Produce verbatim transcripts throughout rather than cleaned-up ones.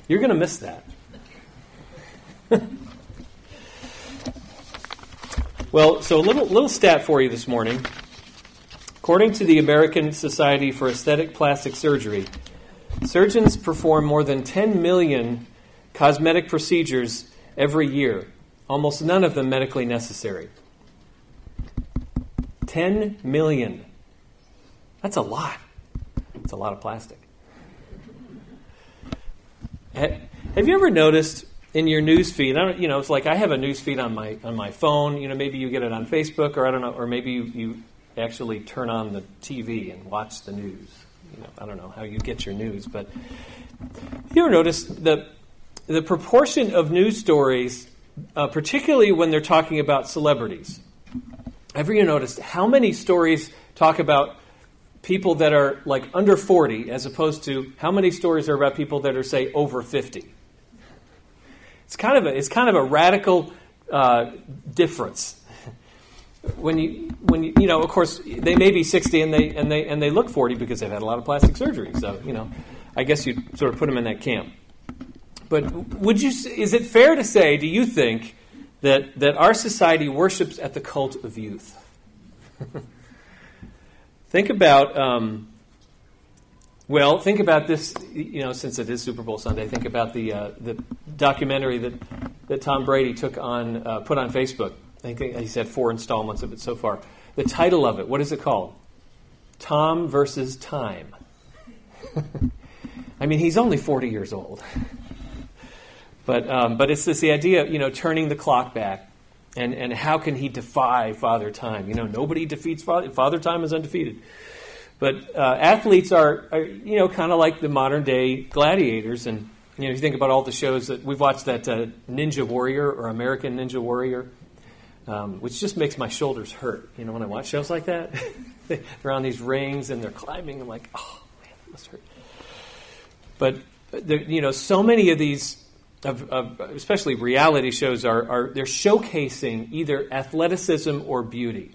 You're going to miss that. Well, so a little little stat for you this morning. According to the American Society for Aesthetic Plastic Surgery, surgeons perform more than ten million cosmetic procedures every year, almost none of them medically necessary. ten million. That's a lot. It's a lot of plastic. Have you ever noticed in your news feed, I don't, you know, it's like I have a news feed on my on my phone, you know, maybe you get it on Facebook, or I don't know, or maybe you, you actually turn on the T V and watch the news. You know, I don't know how you get your news, but you ever notice the the proportion of news stories, uh, particularly when they're talking about celebrities? Have you noticed how many stories talk about people that are like under forty, as opposed to how many stories are about people that are, say, over fifty? It's kind of a it's kind of a radical uh, difference. When you when you you know, of course, they may be sixty and they and they and they look forty because they've had a lot of plastic surgery. So, you know, I guess you sort of put them in that camp. But would you? Is it fair to say? Do you think that that our society worships at the cult of youth? Think about. Um, Well, think about this, you know, since it is Super Bowl Sunday, think about the uh, the documentary that, that Tom Brady took on, uh, put on Facebook. I think he said four installments of it so far. The title of it, what is it called? Tom versus Time. I mean, he's only forty years old. But um, but it's this the idea of, you know, turning the clock back, and, and how can he defy Father Time? You know, nobody defeats Father, Father Time is undefeated. But uh, athletes are, are, you know, kind of like the modern day gladiators. And, you know, if you think about all the shows that we've watched, that uh, Ninja Warrior or American Ninja Warrior, um, which just makes my shoulders hurt, you know, when I watch shows like that. They're on these rings and they're climbing. I'm like, oh, man, it must hurt. But, there, you know, so many of these, of, of, especially reality shows, are, are they're showcasing either athleticism or beauty.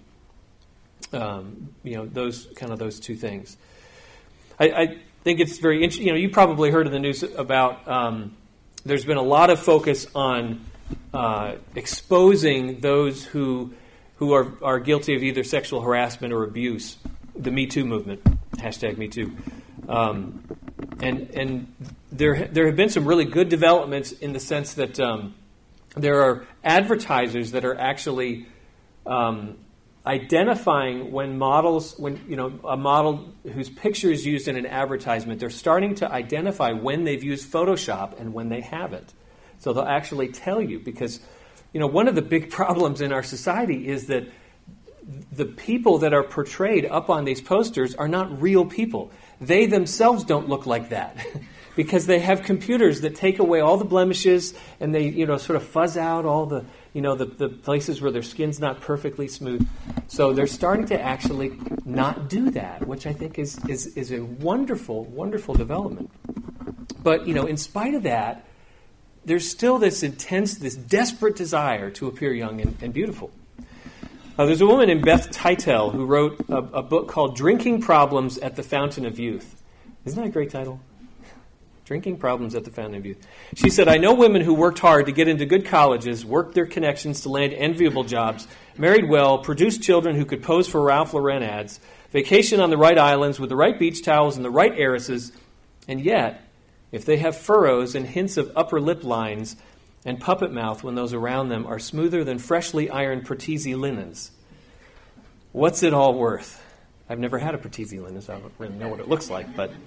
Um, you know, those kind of those two things. I, I think it's very interesting. You know, you probably heard in the news about um, there's been a lot of focus on uh, exposing those who who are, are guilty of either sexual harassment or abuse. The Me Too movement, hashtag Me Too, um, and and there there have been some really good developments in the sense that um, there are advertisers that are actually Um, identifying when models, when, you know, a model whose picture is used in an advertisement, they're starting to identify when they've used Photoshop and when they haven't. So they'll actually tell you, because, you know, one of the big problems in our society is that the people that are portrayed up on these posters are not real people. They themselves don't look like that because they have computers that take away all the blemishes and they, you know, sort of fuzz out all the, you know, the, the places where their skin's not perfectly smooth. So they're starting to actually not do that, which I think is, is, is a wonderful, wonderful development. But, you know, in spite of that, there's still this intense, this desperate desire to appear young and, and beautiful. Uh, there's a woman named Beth Titel who wrote a, a book called Drinking Problems at the Fountain of Youth. Isn't that a great title? Drinking Problems at the Fountain of Youth. She said, I know women who worked hard to get into good colleges, worked their connections to land enviable jobs, married well, produced children who could pose for Ralph Lauren ads, vacation on the right islands with the right beach towels and the right heiresses, and yet, if they have furrows and hints of upper lip lines and puppet mouth when those around them are smoother than freshly ironed Pertese linens, what's it all worth? I've never had a Pertese linen, so I don't really know what it looks like, but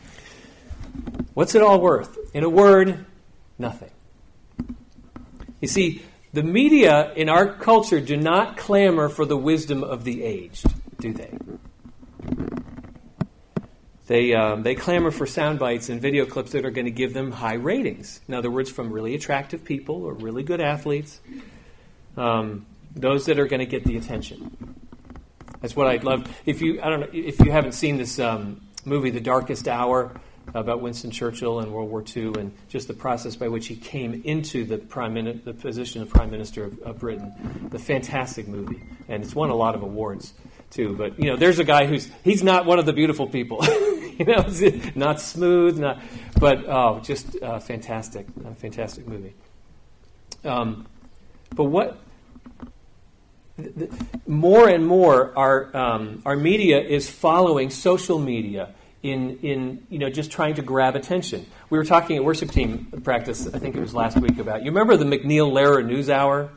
what's it all worth? In a word, nothing. You see, the media in our culture do not clamor for the wisdom of the aged, do they? They um, they clamor for sound bites and video clips that are going to give them high ratings. In other words, from really attractive people or really good athletes, um, those that are going to get the attention. That's what I'd love. If you I don't know if you haven't seen this um, movie, The Darkest Hour, about Winston Churchill in World War Two, and just the process by which he came into the prime min- the position of Prime Minister of, of Britain. The fantastic movie, and it's won a lot of awards too. But you know, there's a guy who's he's not one of the beautiful people. You know, not smooth, not. But oh, just uh, fantastic, uh, fantastic movie. Um, but what th- th- more and more our um, our media is following social media in in you know just trying to grab attention. We were talking at worship team practice, I think it was last week, about, you remember the McNeil Lehrer News Hour?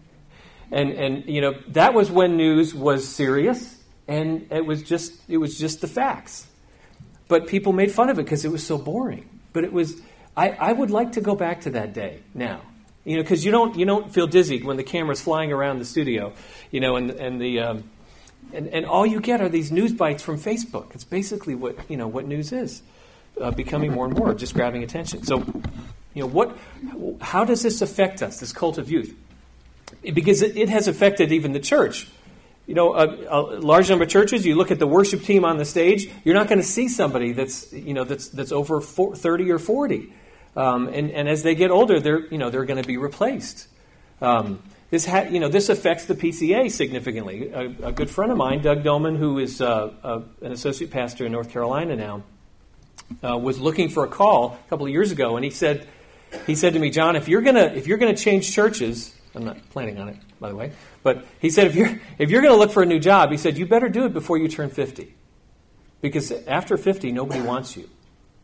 And and you know that was when news was serious, and it was just it was just the facts. But people made fun of it because it was so boring. But it was I, I would like to go back to that day now. You know, because you don't you don't feel dizzy when the camera's flying around the studio, you know, and and the um, and, and all you get are these news bites from Facebook. It's basically what you know what news is, uh, becoming more and more just grabbing attention. So, you know, what how does this affect us? This cult of youth, because it, it has affected even the church. You know, a, a large number of churches, you look at the worship team on the stage, you're not going to see somebody that's, you know, that's that's over four, thirty or forty. Um, and, and as they get older, they're, you know, they're going to be replaced. Um, this, ha- you know, this affects the P C A significantly. A, a good friend of mine, Doug Doman, who is uh, uh, an associate pastor in North Carolina now, uh, was looking for a call a couple of years ago, and he said, he said to me, John, if you're gonna if you're gonna change churches, I'm not planning on it, by the way, but he said, if you're if you're going to look for a new job, he said, you better do it before you turn fifty, because after fifty, nobody wants you.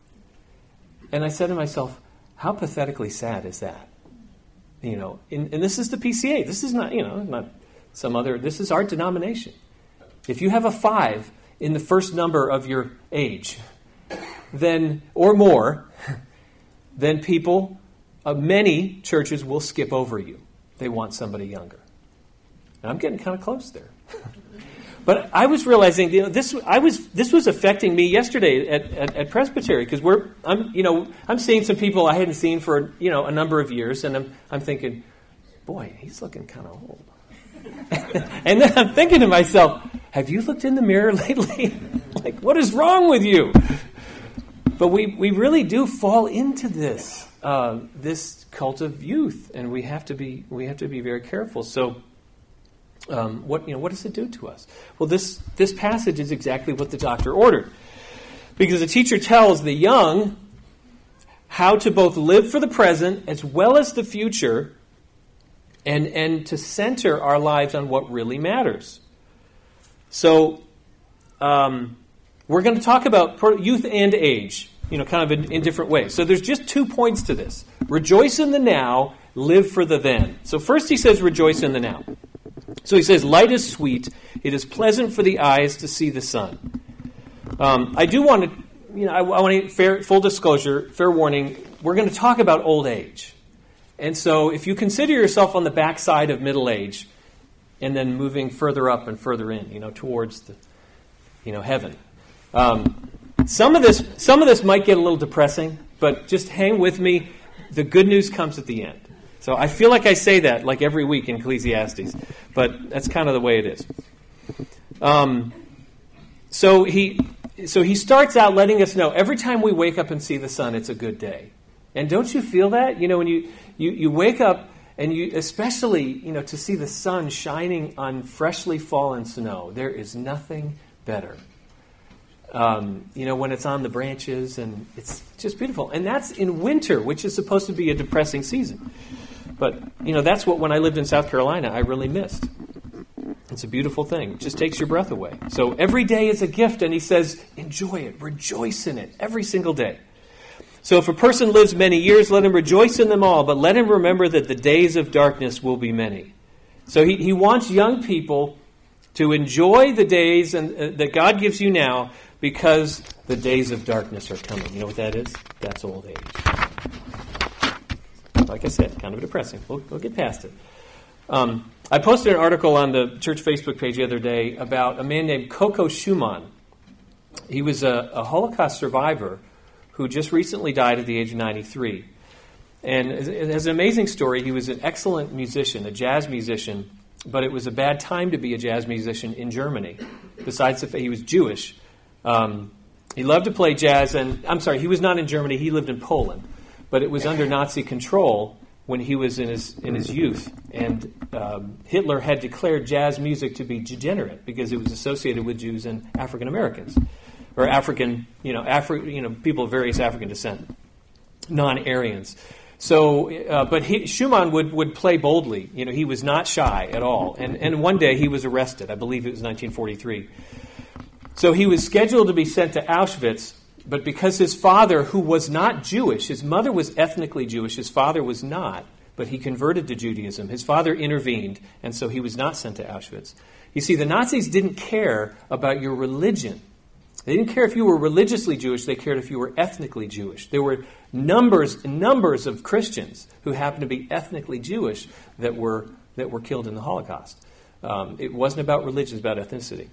And I said to myself, how pathetically sad is that? You know, and, and this is the P C A. This is not, you know, not some other. This is our denomination. If you have a five in the first number of your age, then or more, then people, uh, many churches will skip over you. They want somebody younger. And I'm getting kind of close there. But I was realizing, you know, this I was this was affecting me yesterday at, at, at Presbytery, because we're I'm you know I'm seeing some people I hadn't seen for you know a number of years, and I'm I'm thinking, boy, he's looking kind of old. And then I'm thinking to myself, have you looked in the mirror lately? Like, what is wrong with you? But we, we really do fall into this uh, this cult of youth, and we have to be we have to be very careful. So. Um, what you know? What does it do to us? Well, this this passage is exactly what the doctor ordered, because the teacher tells the young how to both live for the present as well as the future, and and to center our lives on what really matters. So, um, we're going to talk about youth and age, you know, kind of in, in different ways. So, there's just two points to this: rejoice in the now, live for the then. So, first he says, rejoice in the now. So he says, light is sweet. It is pleasant for the eyes to see the sun. Um, I do want to, you know, I, I want to, fair, full disclosure, fair warning, we're going to talk about old age. And so if you consider yourself on the backside of middle age and then moving further up and further in, you know, towards the, you know, heaven. Um, some of this, some of this might get a little depressing, but just hang with me. The good news comes at the end. So I feel like I say that like every week in Ecclesiastes, but that's kind of the way it is. Um, so he so he starts out letting us know every time we wake up and see the sun, it's a good day. And don't you feel that? You know, when you, you, you wake up and you, especially, you know, to see the sun shining on freshly fallen snow, there is nothing better. Um, you know, when it's on the branches, and it's just beautiful. And that's in winter, which is supposed to be a depressing season. But, you know, that's what, when I lived in South Carolina, I really missed. It's a beautiful thing. It just takes your breath away. So every day is a gift, and he says, enjoy it, rejoice in it, every single day. So if a person lives many years, let him rejoice in them all, but let him remember that the days of darkness will be many. So he, he wants young people to enjoy the days and, uh, that God gives you now, because the days of darkness are coming. You know what that is? That's old age. Like I said, kind of depressing. We'll, we'll get past it. Um, I posted an article on the church Facebook page the other day about a man named Coco Schumann. He was a, a Holocaust survivor who just recently died at the age of ninety-three. And it has an amazing story. He was an excellent musician, a jazz musician, but it was a bad time to be a jazz musician in Germany. Besides the fact he was Jewish, um, he loved to play jazz. And I'm sorry, he was not in Germany. He lived in Poland. But it was under Nazi control when he was in his in his youth, and um, Hitler had declared jazz music to be degenerate because it was associated with Jews and African Americans, or African, you know, Afri- you know, people of various African descent. non-Aryans. So, uh, but he, Schumann would, would play boldly. You know, he was not shy at all. And, and one day he was arrested. I believe it was nineteen forty-three. So he was scheduled to be sent to Auschwitz, but because his father, who was not Jewish, his mother was ethnically Jewish, his father was not, but he converted to Judaism. His father intervened, and so he was not sent to Auschwitz. You see, the Nazis didn't care about your religion. They didn't care if you were religiously Jewish, they cared if you were ethnically Jewish. There were numbers and numbers of Christians who happened to be ethnically Jewish that were that were killed in the Holocaust. Um, it wasn't about religion, it was about ethnicity.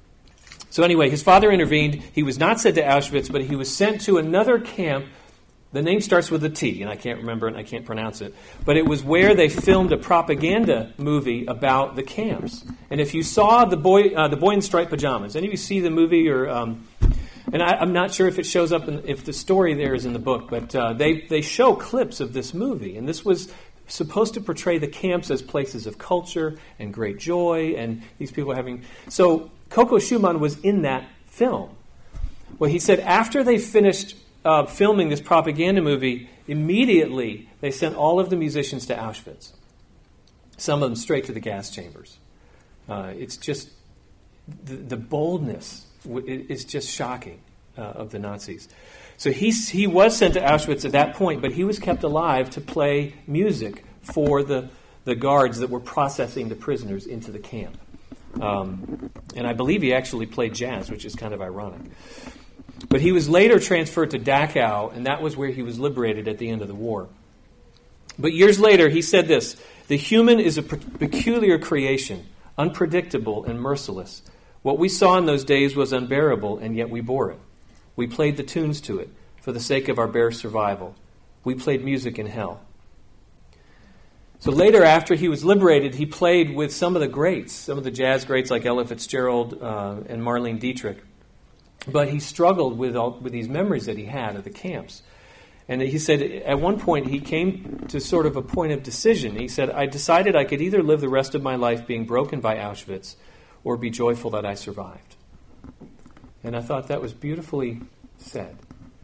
So anyway, his father intervened. He was not sent to Auschwitz, but he was sent to another camp. The name starts with a T, and I can't remember it and I can't pronounce it. But it was where they filmed a propaganda movie about the camps. And if you saw the boy, uh, the boy in striped pajamas, any of you see the movie, or um, and I, I'm not sure if it shows up, in, if the story there is in the book, but uh, they they show clips of this movie, and this was supposed to portray the camps as places of culture and great joy, and these people having. So Coco Schumann was in that film. Well, he said after they finished Uh, filming this propaganda movie, immediately they sent all of the musicians to Auschwitz. Some of them straight to the gas chambers. Uh, it's just, the, the boldness w- is just shocking uh, of the Nazis. So he, he was sent to Auschwitz at that point, but he was kept alive to play music for the, the guards that were processing the prisoners into the camp. Um, and I believe he actually played jazz, which is kind of ironic. But he was later transferred to Dachau, and that was where he was liberated at the end of the war. But years later, he said this: "The human is a peculiar creation, unpredictable and merciless. What we saw in those days was unbearable, and yet we bore it. We played the tunes to it for the sake of our bare survival. We played music in hell." So later, after he was liberated, he played with some of the greats, some of the jazz greats like Ella Fitzgerald uh, and Marlene Dietrich. But he struggled with all, with these memories that he had of the camps. And he said at one point he came to sort of a point of decision. He said, "I decided I could either live the rest of my life being broken by Auschwitz or be joyful that I survived." And I thought that was beautifully said.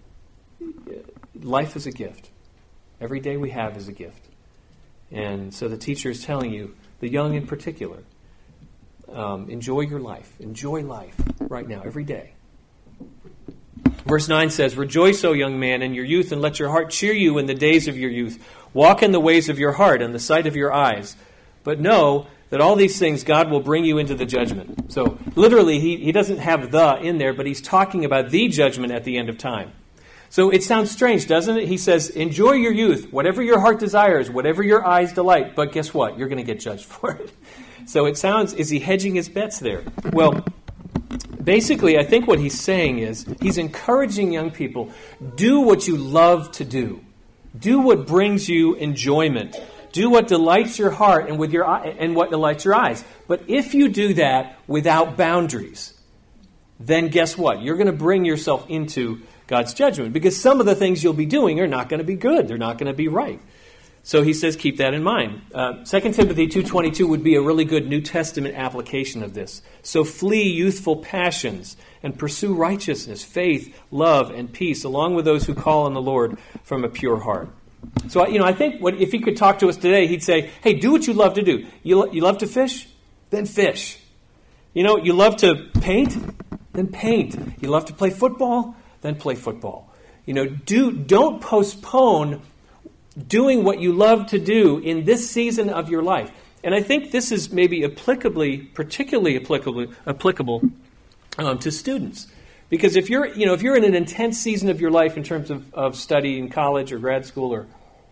Life is a gift. Every day we have is a gift. And so the teacher is telling you, the young in particular, um, enjoy your life. Enjoy life right now, every day. Verse nine says, "Rejoice, O young man, in your youth, and let your heart cheer you in the days of your youth. Walk in the ways of your heart and the sight of your eyes. But know that all these things God will bring you into the judgment." So literally, he, he doesn't have the in there, but he's talking about the judgment at the end of time. So it sounds strange, doesn't it? He says, enjoy your youth, whatever your heart desires, whatever your eyes delight. But guess what? You're going to get judged for it. So it sounds, is he hedging his bets there? Well, basically, I think what he's saying is he's encouraging young people, do what you love to do. Do what brings you enjoyment. Do what delights your heart and with your and what delights your eyes. But if you do that without boundaries, then guess what? You're going to bring yourself into God's judgment, because some of the things you'll be doing are not going to be good. They're not going to be right. So he says, keep that in mind. Uh, Second Timothy two twenty-two would be a really good New Testament application of this. "So flee youthful passions and pursue righteousness, faith, love, and peace, along with those who call on the Lord from a pure heart." So, you know, I think what, if he could talk to us today, he'd say, hey, do what you love to do. You, lo- you love to fish? Then fish. You know, you love to paint? Then paint. You love to play football? Then play football. You know, do don't postpone doing what you love to do in this season of your life. And I think this is maybe applicably, particularly applicable, applicable um, to students. Because if you're, you know, if you're in an intense season of your life in terms of, of study in college or grad school or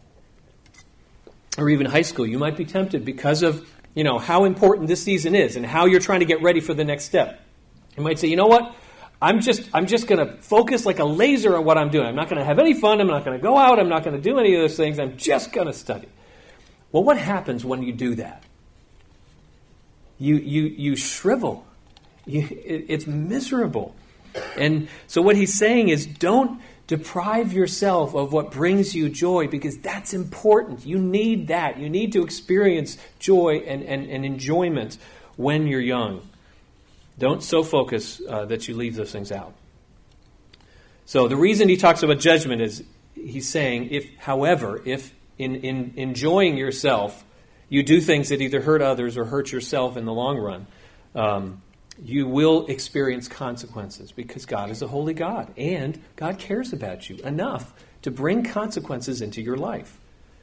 or even high school, you might be tempted because of, you know, how important this season is and how you're trying to get ready for the next step. You might say, you know what? I'm just I'm just going to focus like a laser on what I'm doing. I'm not going to have any fun. I'm not going to go out. I'm not going to do any of those things. I'm just going to study. Well, what happens when you do that? You you you shrivel. You, it, it's miserable. And so what he's saying is, don't deprive yourself of what brings you joy, because that's important. You need that. You need to experience joy and, and, and enjoyment when you're young. Don't so focus uh, that you leave those things out. So the reason he talks about judgment is he's saying, if, however, if in, in enjoying yourself, you do things that either hurt others or hurt yourself in the long run, um, you will experience consequences because God is a holy God and God cares about you enough to bring consequences into your life.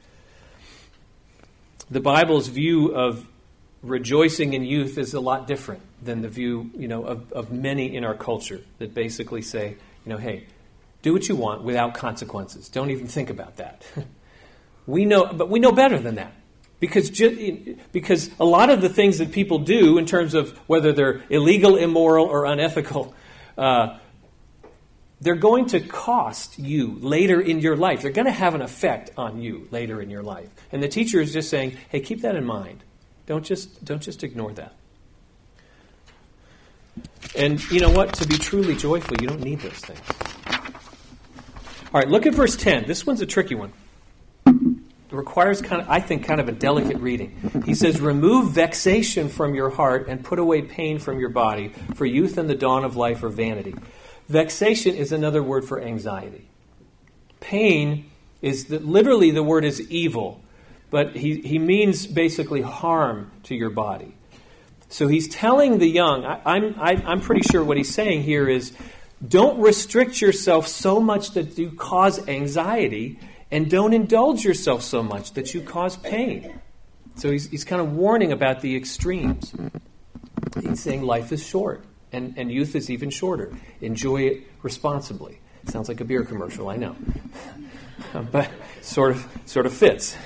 The Bible's view of rejoicing in youth is a lot different than the view, you know, of, of many in our culture that basically say, you know, hey, do what you want without consequences. Don't even think about that. We know, but we know better than that. Because ju- because a lot of the things that people do in terms of whether they're illegal, immoral, or unethical, uh, they're going to cost you later in your life. They're going to have an effect on you later in your life. And the teacher is just saying, hey, keep that in mind. Don't just don't just ignore that. And you know what? To be truly joyful, you don't need those things. All right, look at verse ten. This one's a tricky one. It requires, kind of, I think, kind of a delicate reading. He says, remove vexation from your heart and put away pain from your body, for youth and the dawn of life are vanity. Vexation is another word for anxiety. Pain is, the, literally the word is evil, but he, he means basically harm to your body. So he's telling the young, I, I'm, I, I'm pretty sure what he's saying here is, don't restrict yourself so much that you cause anxiety, and don't indulge yourself so much that you cause pain. So he's, he's kind of warning about the extremes. He's saying life is short, and, and youth is even shorter. Enjoy it responsibly. Sounds like a beer commercial, I know. But sort of sort of fits.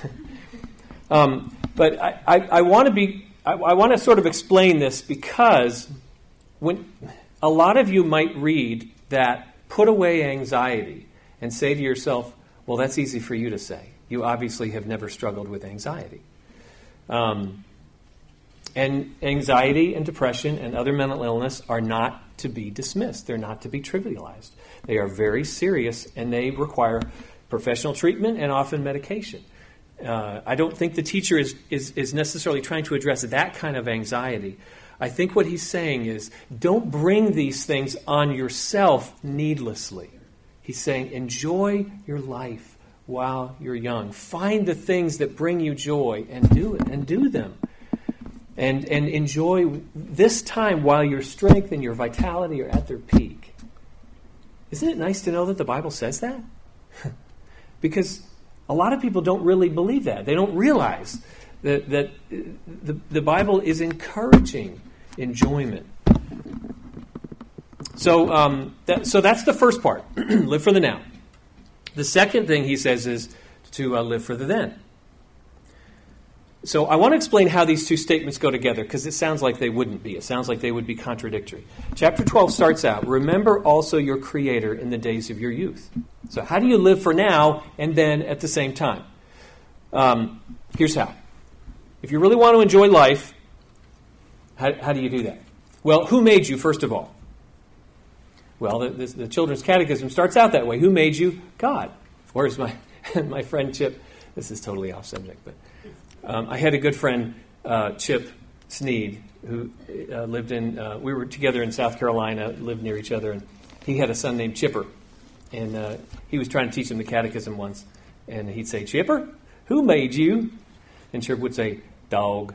Um, but I, I, I want to be I, I want to sort of explain this because when a lot of you might read that put away anxiety and say to yourself, well, that's easy for you to say. You obviously have never struggled with anxiety. Um, and anxiety and depression and other mental illness are not to be dismissed. They're not to be trivialized. They are very serious, and they require professional treatment and often medication. Uh, I don't think the teacher is, is, is necessarily trying to address that kind of anxiety. I think what he's saying is, don't bring these things on yourself needlessly. He's saying, enjoy your life while you're young. Find the things that bring you joy and do it, and do them. And, and enjoy this time while your strength and your vitality are at their peak. Isn't it nice to know that the Bible says that? Because a lot of people don't really believe that. They don't realize that, that the, the Bible is encouraging enjoyment. So, um, that, so that's the first part. Live for the now. The second thing he says is to uh, live for the then. So I want to explain how these two statements go together, because it sounds like they wouldn't be. It sounds like they would be contradictory. Chapter twelve starts out, remember also your Creator in the days of your youth. So how do you live for now and then at the same time? Um, here's how. If you really want to enjoy life, how, how do you do that? Well, who made you, first of all? Well, the, the, the Children's Catechism starts out that way. Who made you? God. Where's my my friend Chip? This is totally off subject, but um, I had a good friend, uh, Chip Sneed, who uh, lived in, uh, we were together in South Carolina, lived near each other, and he had a son named Chipper. And uh, he was trying to teach him the catechism once, and he'd say, Chipper, who made you? And Chipper would say, dog.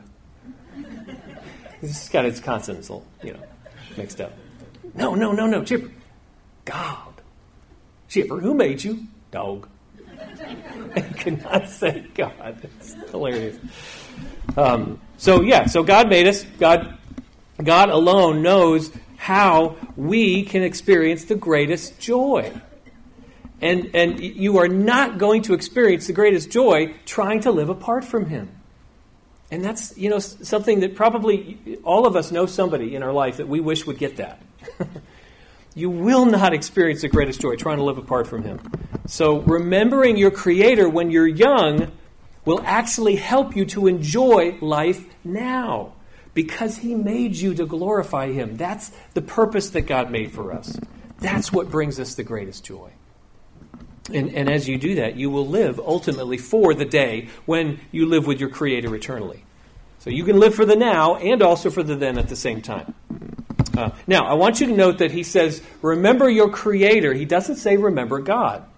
It's got its consonants all, you know, mixed up. No, no, no, no, Chipper. God. Chipper, who made you? Dog. He could not say God. It's hilarious. Um, so, yeah, so God made us. God, God alone knows how we can experience the greatest joy. And, and you are not going to experience the greatest joy trying to live apart from Him. And that's, you know, something that probably all of us know somebody in our life that we wish would get that. You will not experience the greatest joy trying to live apart from Him. So remembering your Creator when you're young will actually help you to enjoy life now, because He made you to glorify Him. That's the purpose that God made for us. That's what brings us the greatest joy. And, and as you do that, you will live ultimately for the day when you live with your Creator eternally. So you can live for the now and also for the then at the same time. Uh, now, I want you to note that he says, remember your Creator. He doesn't say remember God.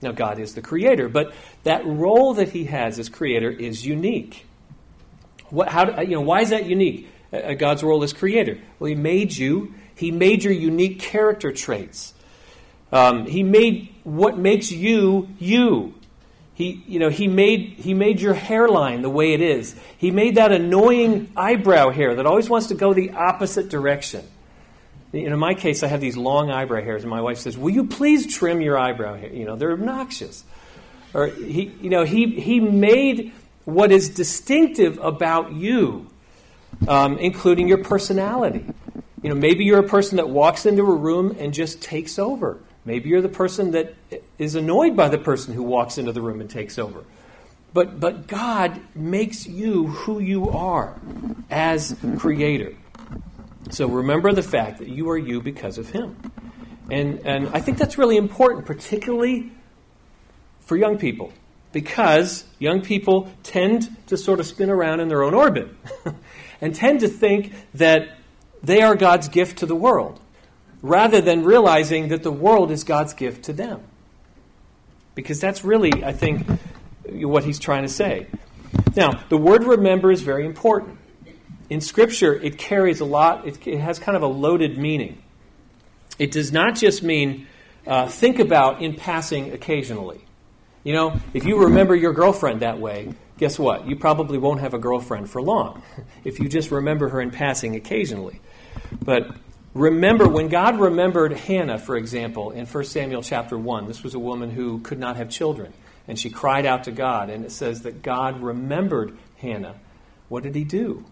Now, God is the creator, but that role that he has as creator is unique. What, how, do, you know, why is that unique? Uh, God's role as creator. Well, he made you. He made your unique character traits. Um, he made what makes you you. He, you know, he made he made your hairline the way it is. He made that annoying eyebrow hair that always wants to go the opposite direction. You know, in my case, I have these long eyebrow hairs, and my wife says, "Will you please trim your eyebrow hair? You know, they're obnoxious." Or he, you know, he he made what is distinctive about you, um, including your personality. You know, maybe you're a person that walks into a room and just takes over. Maybe you're the person that is annoyed by the person who walks into the room and takes over. But but God makes you who you are as creator. So remember the fact that you are you because of him. And and I think that's really important, particularly for young people, because young people tend to sort of spin around in their own orbit and tend to think that they are God's gift to the world, rather than realizing that the world is God's gift to them. Because that's really, I think, what he's trying to say. Now, the word remember is very important. In Scripture, it carries a lot, it, it has kind of a loaded meaning. It does not just mean uh, think about in passing occasionally. You know, if you remember your girlfriend that way, guess what? You probably won't have a girlfriend for long if you just remember her in passing occasionally. But remember, when God remembered Hannah, for example, in First Samuel chapter one, this was a woman who could not have children, and she cried out to God, and it says that God remembered Hannah. What did he do?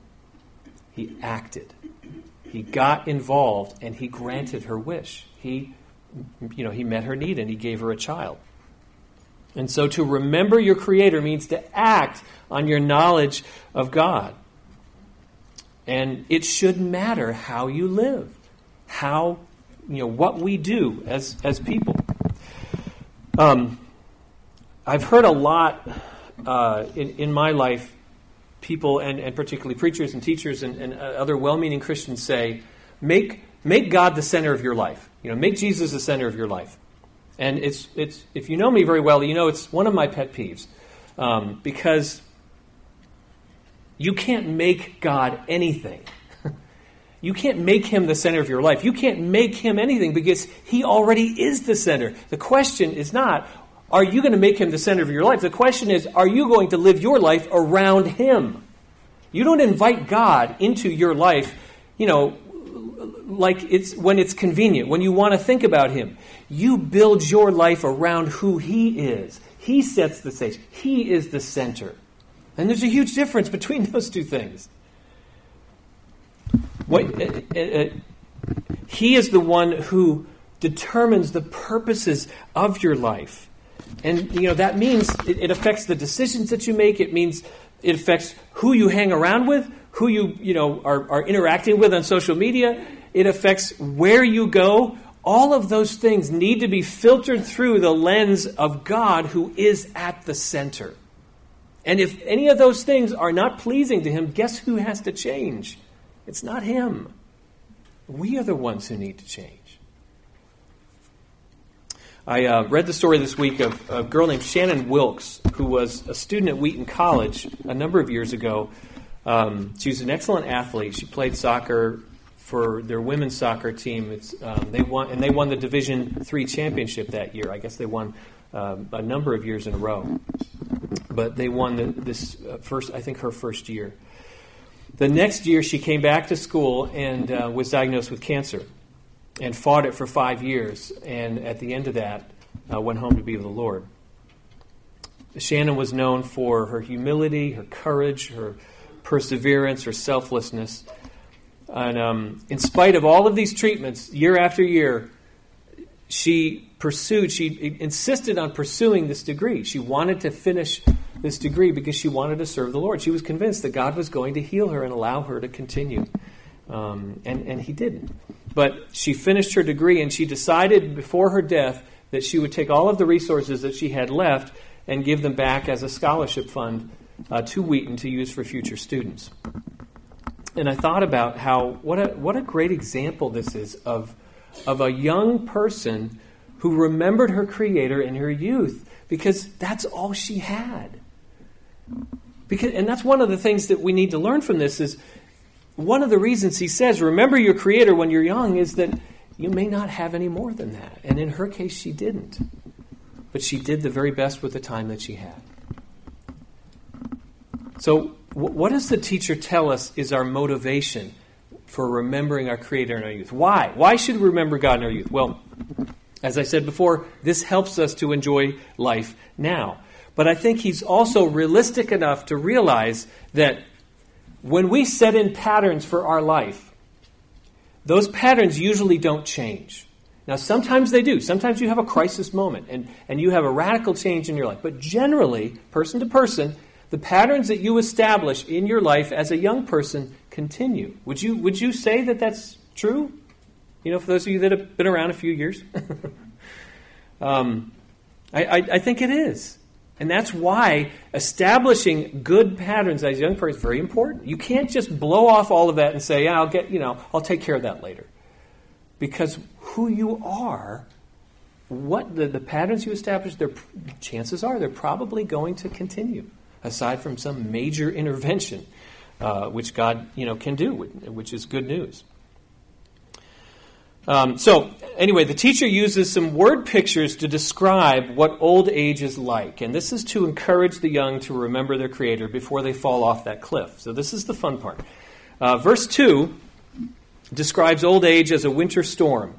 He acted. He got involved, and he granted her wish. He, you know, he met her need, and he gave her a child. And so to remember your Creator means to act on your knowledge of God. And it should matter how you live, how, you know, what we do as, as people. Um, I've heard a lot uh, in, in my life, people, and, and particularly preachers and teachers and, and other well-meaning Christians say, make make God the center of your life. You know, make Jesus the center of your life. And it's it's if you know me very well, you know it's one of my pet peeves, um, because you can't make God anything. You can't make him the center of your life. You can't make him anything because he already is the center. The question is not, are you going to make him the center of your life? The question is, are you going to live your life around him? You don't invite God into your life, you know, like it's when it's convenient, when you want to think about him. You build your life around who he is. He sets the stage. He is the center. And there's a huge difference between those two things. What, uh, uh, he is the one who determines the purposes of your life. And, you know, that means it, it affects the decisions that you make. It means it affects who you hang around with, who you, you know, are, are interacting with on social media. It affects where you go. All of those things need to be filtered through the lens of God, who is at the center. And if any of those things are not pleasing to him, guess who has to change? It's not him. We are the ones who need to change. I uh, read the story this week of, of a girl named Shannon Wilkes, who was a student at Wheaton College a number of years ago. Um, she was an excellent athlete. She played soccer for their women's soccer team. It's, um, they won, and they won the Division three championship that year. I guess they won um, a number of years in a row. But they won the, this uh, first, I think, her first year. The next year, she came back to school and uh, was diagnosed with cancer, and fought it for five years, and at the end of that, uh, went home to be with the Lord. Shannon was known for her humility, her courage, her perseverance, her selflessness. And um, in spite of all of these treatments, year after year, she pursued, she insisted on pursuing this degree. She wanted to finish this degree because she wanted to serve the Lord. She was convinced that God was going to heal her and allow her to continue. Um, and, and he didn't. But she finished her degree, and she decided before her death that she would take all of the resources that she had left and give them back as a scholarship fund uh, to Wheaton to use for future students. And I thought about how what a what a great example this is of of a young person who remembered her Creator in her youth, because that's all she had. Because, and that's one of the things that we need to learn from this is, one of the reasons he says, remember your Creator when you're young, is that you may not have any more than that. And in her case, she didn't. But she did the very best with the time that she had. So w- what does the teacher tell us is our motivation for remembering our Creator in our youth? Why? Why should we remember God in our youth? Well, as I said before, this helps us to enjoy life now. But I think he's also realistic enough to realize that when we set in patterns for our life, those patterns usually don't change. Now, sometimes they do. Sometimes you have a crisis moment and, and you have a radical change in your life. But generally, person to person, the patterns that you establish in your life as a young person continue. Would you would you say that that's true? You know, for those of you that have been around a few years? um, I, I, I think it is. And that's why establishing good patterns as a young person is very important. You can't just blow off all of that and say, yeah, I'll get, you know, I'll take care of that later. Because who you are, what the, the patterns you establish, their chances are they're probably going to continue, aside from some major intervention, uh, which God, you know, can do, which is good news. Um, so, anyway, the teacher uses some word pictures to describe what old age is like. And this is to encourage the young to remember their Creator before they fall off that cliff. So this is the fun part. Uh, verse two describes old age as a winter storm.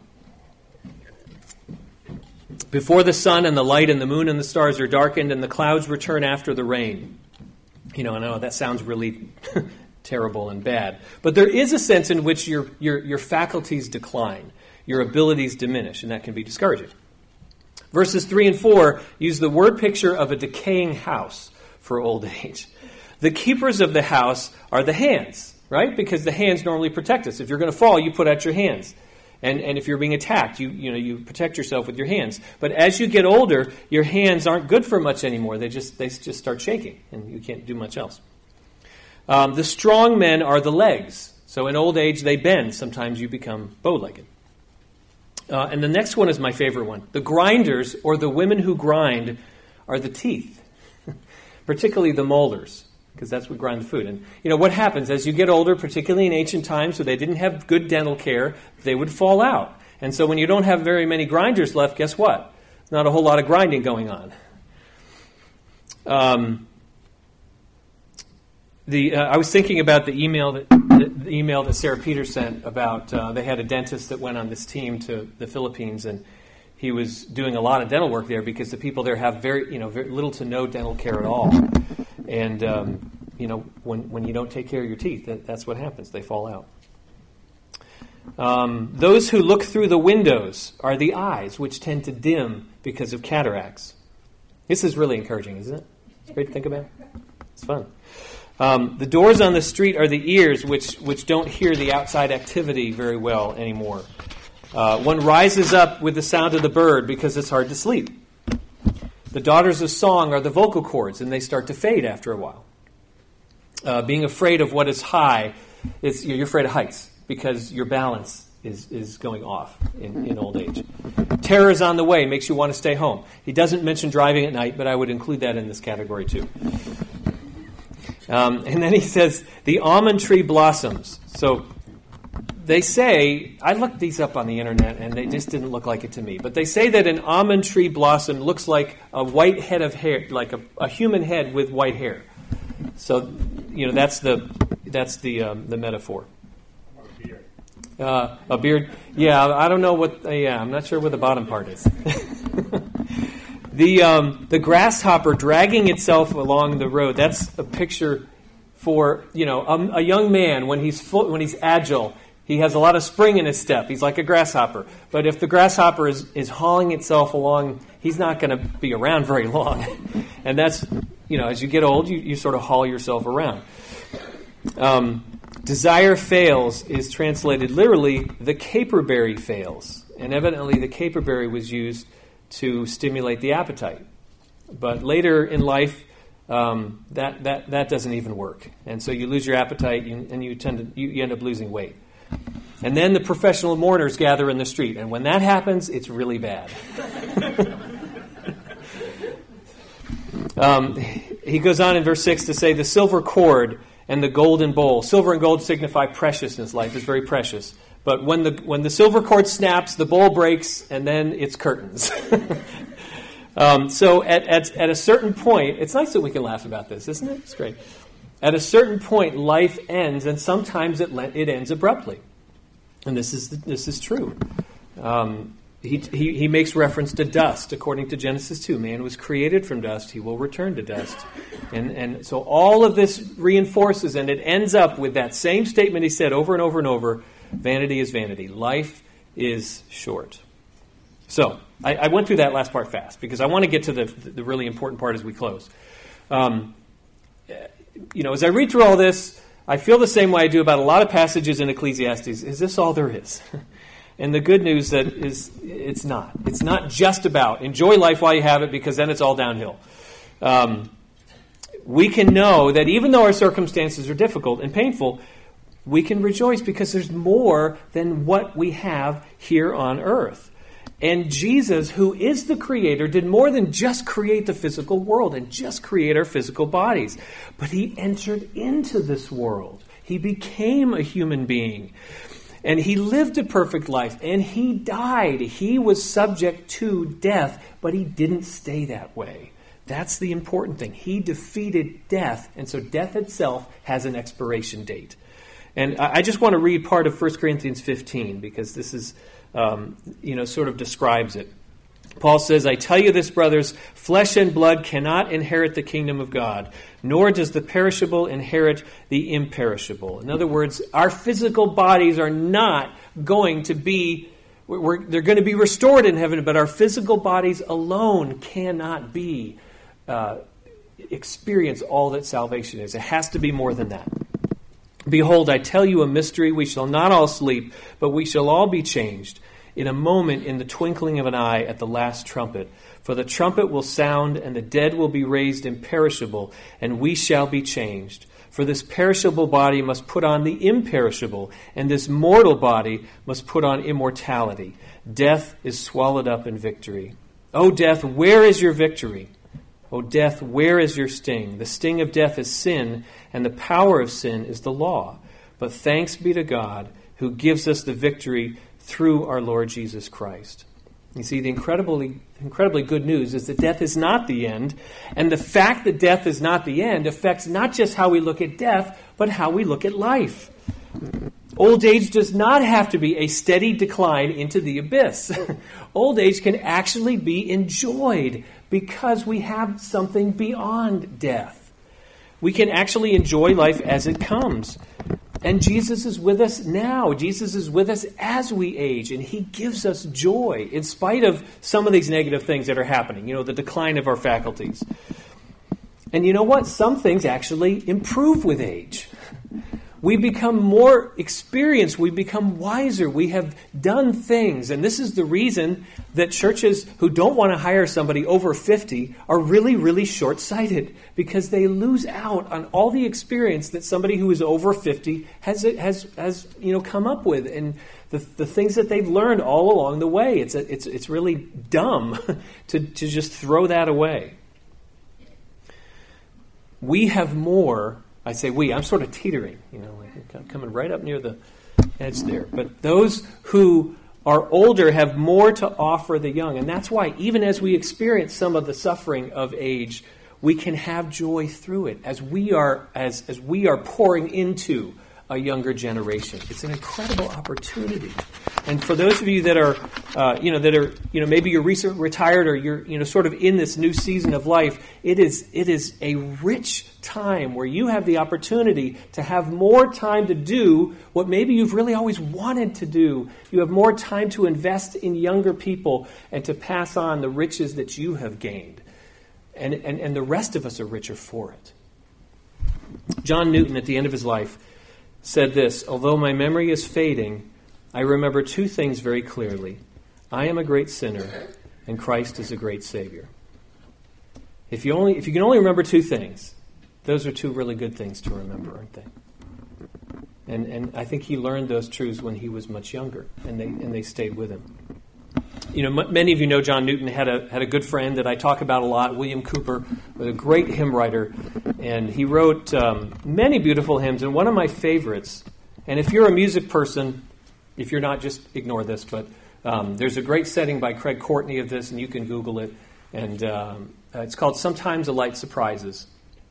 Before the sun and the light and the moon and the stars are darkened and the clouds return after the rain. You know, I know that sounds really terrible and bad. But there is a sense in which your, your, your faculties decline, your abilities diminish, and that can be discouraging. Verses three and four use the word picture of a decaying house for old age. The keepers of the house are the hands, right? Because the hands normally protect us. If you're going to fall, you put out your hands. And and if you're being attacked, you you know you protect yourself with your hands. But as you get older, your hands aren't good for much anymore. They just they just start shaking, and you can't do much else. Um, the strong men are the legs. So in old age, they bend. Sometimes you become bow-legged. Uh, and the next one is my favorite one. The grinders, or the women who grind, are the teeth, particularly the molders, because that's what grind the food. And you know what happens as you get older, particularly in ancient times, so they didn't have good dental care, they would fall out. And so when you don't have very many grinders left, guess what? Not a whole lot of grinding going on. Um. The uh, I was thinking about the email that the email that Sarah Peters sent about uh, they had a dentist that went on this team to the Philippines, and he was doing a lot of dental work there because the people there have very you know very little to no dental care at all, and um, you know when when you don't take care of your teeth, that, that's what happens. They fall out. Um, those who look through the windows are the eyes, which tend to dim because of cataracts. This is really encouraging, isn't it? It's great to think about. It's fun. Um, the doors on the street are the ears, which which don't hear the outside activity very well anymore. Uh, one rises up with the sound of the bird because it's hard to sleep. The daughters of song are the vocal cords, and they start to fade after a while. Uh, being afraid of what is high, it's, you're afraid of heights because your balance is, is going off in, in old age. Terror is on the way, makes you want to stay home. He doesn't mention driving at night, but I would include that in this category too. Um, and then he says, the almond tree blossoms. So they say, I looked these up on the internet and they just didn't look like it to me. But they say that an almond tree blossom looks like a white head of hair, like a, a human head with white hair. So, you know, that's the that's the um, the metaphor. A beard. Uh, a beard. Yeah, I don't know what. Uh, yeah, I'm not sure what the bottom part is. The um, the grasshopper dragging itself along the road, that's a picture for, you know, a, a young man when he's full, when he's agile. He has a lot of spring in his step. He's like a grasshopper. But if the grasshopper is, is hauling itself along, he's not going to be around very long. And that's, you know, as you get old, you, you sort of haul yourself around. Um, desire fails is translated literally, the caperberry fails. And evidently the caperberry was used to stimulate the appetite. But later in life, um, that, that, that doesn't even work. And so you lose your appetite and you tend to you, you end up losing weight. And then the professional mourners gather in the street. And when that happens, it's really bad. um, he goes on in verse six to say, the silver cord and the golden bowl. Silver and gold signify preciousness. Life is very precious. But when the when the silver cord snaps, the bowl breaks, and then it's curtains. um, so at, at, at a certain point, it's nice that we can laugh about this, isn't it? It's great. At a certain point, life ends, and sometimes it it ends abruptly. And this is this is true. Um, he, he he makes reference to dust, according to Genesis two. Man was created from dust; he will return to dust. And and so all of this reinforces, and it ends up with that same statement he said over and over and over: vanity is vanity. Life is short. So I, I went through that last part fast because I want to get to the the really important part as we close. Um, you know, as I read through all this, I feel the same way I do about a lot of passages in Ecclesiastes. Is this all there is? And the good news that is, it's not. It's not just about enjoy life while you have it, because then it's all downhill. Um, we can know that even though our circumstances are difficult and painful, we can rejoice because there's more than what we have here on earth. And Jesus, who is the creator, did more than just create the physical world and just create our physical bodies. But he entered into this world. He became a human being. And he lived a perfect life. And he died. He was subject to death, but he didn't stay that way. That's the important thing. He defeated death. And so death itself has an expiration date. And I just want to read part of First Corinthians fifteen because this is... Um, you know, sort of describes it. Paul says, I tell you this, brothers, flesh and blood cannot inherit the kingdom of God, nor does the perishable inherit the imperishable. In other words, our physical bodies are not going to be, we're, they're going to be restored in heaven, but our physical bodies alone cannot be, uh, experience all that salvation is. It has to be more than that. Behold, I tell you a mystery. We shall not all sleep, but we shall all be changed in a moment, in the twinkling of an eye, at the last trumpet. For the trumpet will sound, and the dead will be raised imperishable, and we shall be changed. For this perishable body must put on the imperishable, and this mortal body must put on immortality. Death is swallowed up in victory. O death, where is your victory? O death, where is your sting? The sting of death is sin, and the power of sin is the law. But thanks be to God, who gives us the victory through our Lord Jesus Christ. You see, the incredibly, incredibly good news is that death is not the end, and the fact that death is not the end affects not just how we look at death, but how we look at life. Old age does not have to be a steady decline into the abyss. Old age can actually be enjoyed because we have something beyond death. We can actually enjoy life as it comes. And Jesus is with us now. Jesus is with us as we age, and he gives us joy in spite of some of these negative things that are happening, you know, the decline of our faculties. And you know what? Some things actually improve with age. We become more experienced. We become wiser. We have done things. And this is the reason that churches who don't want to hire somebody over fifty are really, really short-sighted, because they lose out on all the experience that somebody who is over fifty has, has, has you know, come up with, and the, the things that they've learned all along the way. It's, a, it's, it's really dumb to, to just throw that away. We have more... I say we, I'm sort of teetering, you know, like coming right up near the edge there. But those who are older have more to offer the young. And that's why even as we experience some of the suffering of age, we can have joy through it as we are as, as we are pouring into a younger generation. It's an incredible opportunity. And for those of you that are, uh, you know, that are, you know, maybe you're recently retired or you're, you know, sort of in this new season of life, it is, it is a rich time where you have the opportunity to have more time to do what maybe you've really always wanted to do. You have more time to invest in younger people and to pass on the riches that you have gained. And, and, and the rest of us are richer for it. John Newton, at the end of his life, said this: although my memory is fading, I remember two things very clearly. I am a great sinner, and Christ is a great Savior. If you only, if you can only remember two things, those are two really good things to remember, aren't they? And and I think he learned those truths when he was much younger, and they and they stayed with him. You know, m- many of you know John Newton had a had a good friend that I talk about a lot, William Cooper, was a great hymn writer, and he wrote um, many beautiful hymns. And one of my favorites, and if you're a music person, if you're not, just ignore this, but um, there's a great setting by Craig Courtney of this, and you can Google it, and um, it's called "Sometimes a Light Surprises."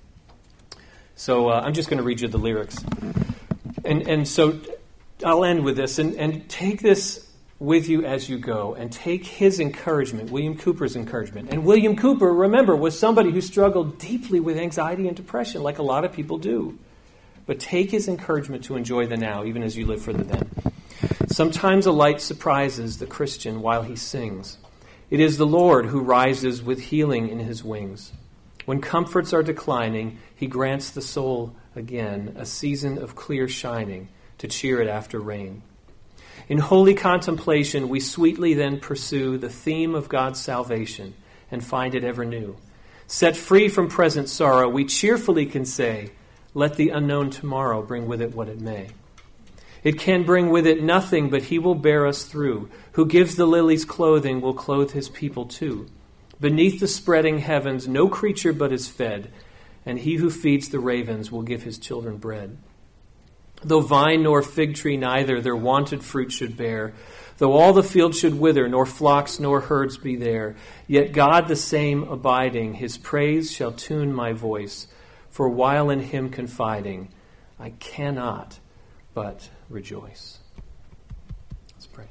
So uh, I'm just going to read you the lyrics. And and so I'll end with this, and, and take this with you as you go, and take his encouragement, William Cooper's encouragement. And William Cooper, remember, was somebody who struggled deeply with anxiety and depression, like a lot of people do. But take his encouragement to enjoy the now, even as you live for the then. Sometimes a light surprises the Christian while he sings. It is the Lord who rises with healing in his wings. When comforts are declining, he grants the soul again a season of clear shining to cheer it after rain. In holy contemplation, we sweetly then pursue the theme of God's salvation and find it ever new. Set free from present sorrow, we cheerfully can say, let the unknown tomorrow bring with it what it may. It can bring with it nothing, but he will bear us through. Who gives the lilies clothing will clothe his people too. Beneath the spreading heavens, no creature but is fed, and he who feeds the ravens will give his children bread. Though vine nor fig tree neither their wonted fruit should bear, though all the field should wither, nor flocks nor herds be there, yet God the same abiding, his praise shall tune my voice, for while in him confiding, I cannot but rejoice. Let's pray.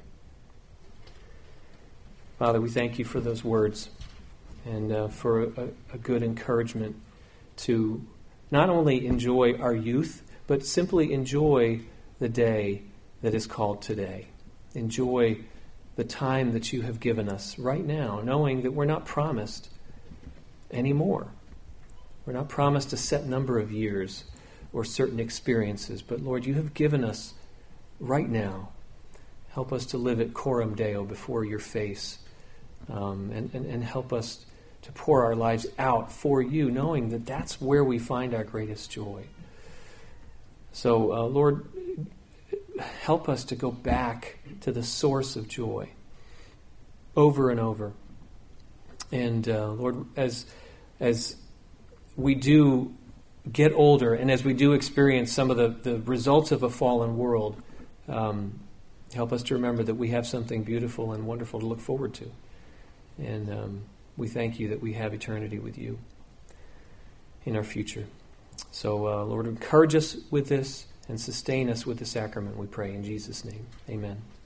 Father, we thank you for those words, and uh, for a, a good encouragement to not only enjoy our youth, but simply enjoy the day that is called today. Enjoy the time that you have given us right now, knowing that we're not promised anymore. We're not promised a set number of years or certain experiences, but Lord, you have given us right now. Help us to live at coram Deo, before your face, um, and, and, and help us to pour our lives out for you, knowing that that's where we find our greatest joy. So, uh, Lord, help us to go back to the source of joy over and over. And uh, Lord, as as we do get older, and as we do experience some of the, the results of a fallen world, um, help us to remember that we have something beautiful and wonderful to look forward to. And um, we thank you that we have eternity with you in our future. So, uh, Lord, encourage us with this and sustain us with the sacrament, we pray in Jesus' name. Amen.